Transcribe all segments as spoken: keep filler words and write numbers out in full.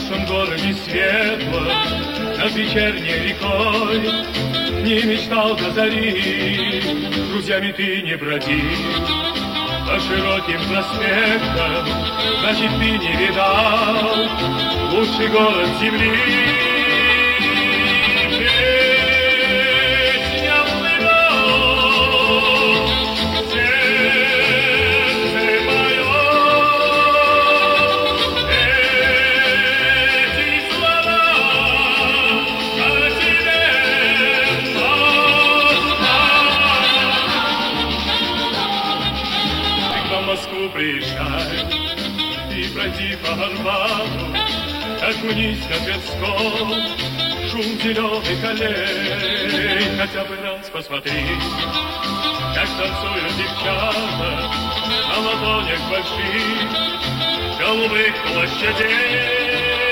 нашем городе светло, над вечерней рекой не мечтал до зари, друзьями ты не броди. По широким проспектам, значит, ты не видал лучший город земли. Москву приезжай и пройди по Арбату, окунись на Тверском, шум зеленых аллей, хотя бы раз посмотри, как танцуют девчата на ладонях больших голубых площадей.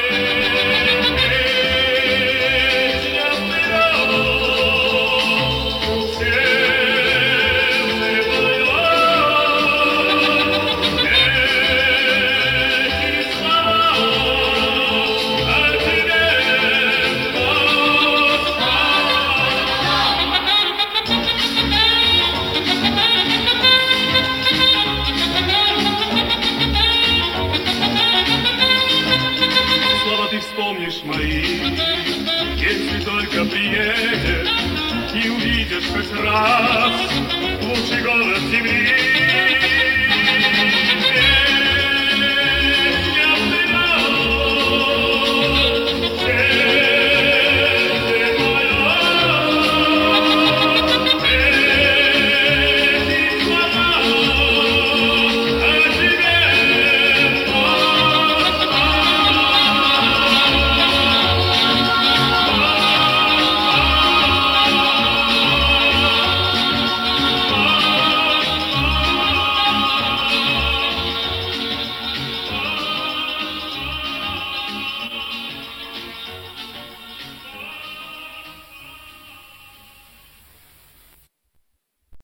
Ты вспомнишь мои, если только приедешь и увидишь хоть раз лучший город земли.